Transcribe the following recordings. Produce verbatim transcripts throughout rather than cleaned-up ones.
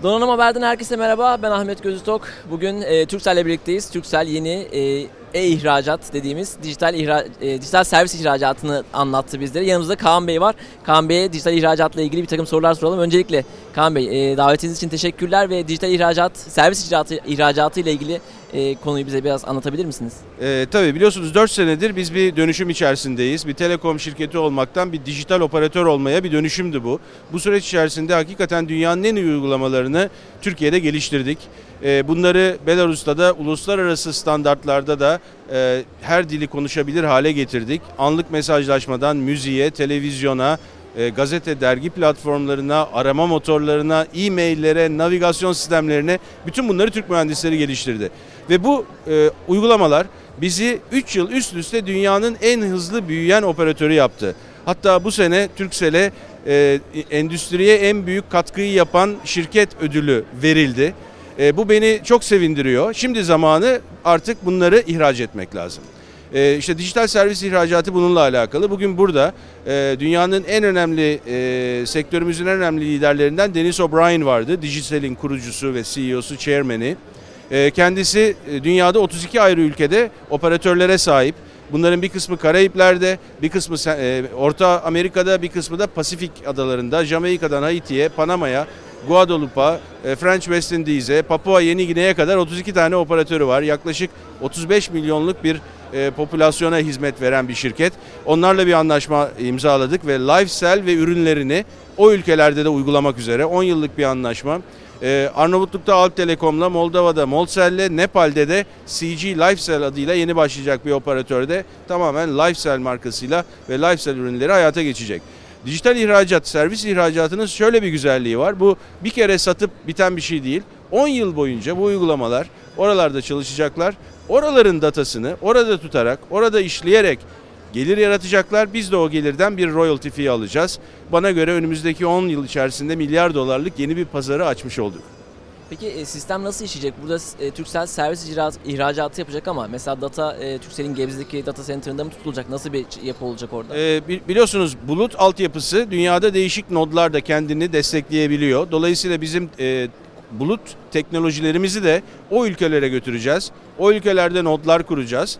Donanım Haber'den herkese merhaba. Ben Ahmet Gözütok. Bugün e, Turkcell'le birlikteyiz. Turkcell yeni e, e-ihracat dediğimiz dijital ihra, e, dijital servis ihracatını anlattı bizlere. Yanımızda Kaan Bey var. Kaan Bey'e dijital ihracatla ilgili bir takım sorular soralım. Öncelikle Kaan Bey, e, davetiniz için teşekkürler ve dijital ihracat, servis ihracatı, ihracatı ile ilgili e, konuyu bize biraz anlatabilir misiniz? E, tabii biliyorsunuz dört senedir biz bir dönüşüm içerisindeyiz. Bir telekom şirketi olmaktan bir dijital operatör olmaya bir dönüşümdü bu. Bu süreç içerisinde hakikaten dünyanın en iyi uygulamalarını Türkiye'de geliştirdik. E, bunları Belarus'ta da uluslararası standartlarda da e, her dili konuşabilir hale getirdik. Anlık mesajlaşmadan müziğe, televizyona, e, gazete, dergi platformlarına, arama motorlarına, e-maillere, navigasyon sistemlerine bütün bunları Türk mühendisleri geliştirdi. Ve bu e, uygulamalar bizi üç yıl üst üste dünyanın en hızlı büyüyen operatörü yaptı. Hatta bu sene Turkcell'e e, endüstriye en büyük katkıyı yapan şirket ödülü verildi. E, bu beni çok sevindiriyor. Şimdi zamanı artık bunları ihraç etmek lazım. E, işte dijital servis ihracatı bununla alakalı. Bugün burada e, dünyanın en önemli, e, sektörümüzün en önemli liderlerinden Dennis O'Brien vardı. Digital'in kurucusu ve C E O'su, chairman'i. E, kendisi e, dünyada otuz iki ayrı ülkede operatörlere sahip. Bunların bir kısmı Karayipler'de, bir kısmı e, Orta Amerika'da, bir kısmı da Pasifik adalarında, Jamaika'dan Haiti'ye, Panama'ya, Guadalupe'a, French West Indies'e, Papua Yeni Gine'ye kadar otuz iki tane operatörü var. Yaklaşık otuz beş milyonluk bir e, popülasyona hizmet veren bir şirket. Onlarla bir anlaşma imzaladık ve LifeCell ve ürünlerini o ülkelerde de uygulamak üzere on yıllık bir anlaşma. Ee, Arnavutluk'ta Alp Telekom'la, Moldova'da Molcell'le, Nepal'de de C G LifeCell adıyla yeni başlayacak bir operatörde tamamen LifeCell markasıyla ve LifeCell ürünleri hayata geçecek. Dijital ihracat, servis ihracatının şöyle bir güzelliği var. Bu bir kere satıp biten bir şey değil. on yıl boyunca bu uygulamalar oralarda çalışacaklar. Oraların datasını orada tutarak, orada işleyerek gelir yaratacaklar. Biz de o gelirden bir royalty fee alacağız. Bana göre önümüzdeki on yıl içerisinde milyar dolarlık yeni bir pazarı açmış olduk. Peki e, sistem nasıl işleyecek? Burada e, Turkcell servis ihrac, ihracatı yapacak ama mesela data e, Turkcell'in Gebze'deki data center'ında mı tutulacak? Nasıl bir yapı olacak orada? Ee, biliyorsunuz bulut altyapısı dünyada değişik nodlarda kendini destekleyebiliyor. Dolayısıyla bizim e, bulut teknolojilerimizi de o ülkelere götüreceğiz. O ülkelerde nodlar kuracağız.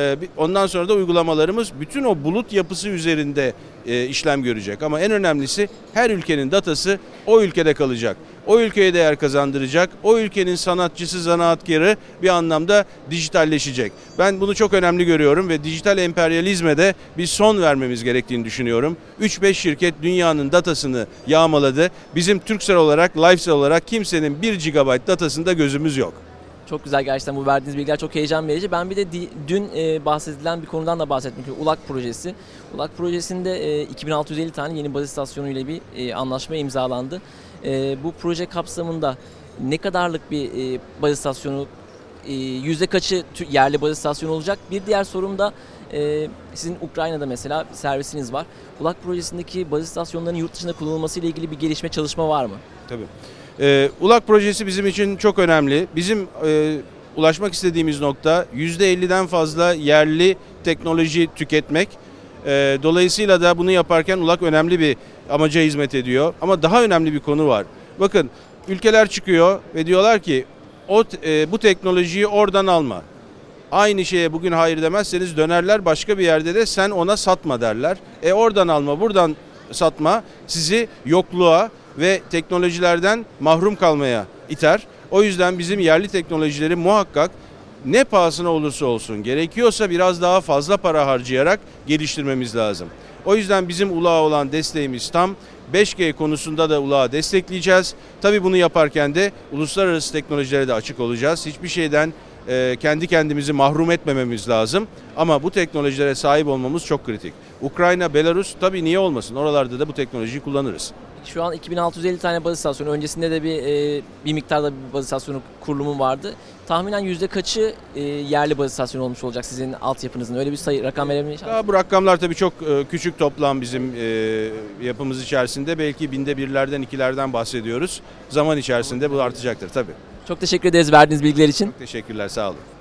Ondan sonra da uygulamalarımız bütün o bulut yapısı üzerinde işlem görecek. Ama en önemlisi her ülkenin datası o ülkede kalacak. O ülkeye değer kazandıracak. O ülkenin sanatçısı, zanaatkarı bir anlamda dijitalleşecek. Ben bunu çok önemli görüyorum ve dijital emperyalizme de bir son vermemiz gerektiğini düşünüyorum. üç beş şirket dünyanın datasını yağmaladı. Bizim Turkcell olarak, LifeCell olarak kimsenin bir gigabayt datasında gözümüz yok. Çok güzel gerçekten bu verdiğiniz bilgiler çok heyecan verici. Ben bir de di, dün e, bahsedilen bir konudan da bahsetmek istiyorum. U L A K projesi. U L A K projesinde e, iki bin altı yüz elli tane yeni baz istasyonu ile bir e, anlaşma imzalandı. E, bu proje kapsamında ne kadarlık bir e, baz istasyonu, e, yüzde kaçı yerli baz istasyonu olacak? Bir diğer sorum da e, sizin Ukrayna'da mesela servisiniz var. U L A K projesindeki baz istasyonlarının yurt dışında kullanılması ile ilgili bir gelişme, çalışma var mı? Tabii. Ee, U L A K projesi bizim için çok önemli. Bizim e, ulaşmak istediğimiz nokta yüzde elliden fazla yerli teknoloji tüketmek. E, dolayısıyla da bunu yaparken U L A K önemli bir amaca hizmet ediyor. Ama daha önemli bir konu var. Bakın ülkeler çıkıyor ve diyorlar ki o e, bu teknolojiyi oradan alma. Aynı şeye bugün hayır demezseniz dönerler başka bir yerde de sen ona satma derler. E oradan alma, buradan satma sizi yokluğa ve teknolojilerden mahrum kalmaya iter. O yüzden bizim yerli teknolojileri muhakkak ne pahasına olursa olsun gerekiyorsa biraz daha fazla para harcayarak geliştirmemiz lazım. O yüzden bizim U L A'a olan desteğimiz tam. beş G konusunda da U L A'yı destekleyeceğiz. Tabii bunu yaparken de uluslararası teknolojilere de açık olacağız. Hiçbir şeyden e, kendi kendimizi mahrum etmememiz lazım. Ama bu teknolojilere sahip olmamız çok kritik. Ukrayna, Belarus tabii niye olmasın? Oralarda da bu teknolojiyi kullanırız. Şu an iki bin altı yüz elli tane baz istasyonu, öncesinde de bir e, bir miktarda bir baz istasyonu kurulumu vardı. Tahminen yüzde kaçı e, yerli baz istasyonu olmuş olacak sizin altyapınızın? Öyle bir sayı, rakam verebilir misiniz? Bu rakamlar tabii çok e, küçük toplam bizim e, yapımız içerisinde. Belki binde birlerden, ikilerden bahsediyoruz. Zaman içerisinde bu artacaktır tabii. Çok teşekkür ederiz verdiğiniz bilgiler için. Çok teşekkürler, sağ olun.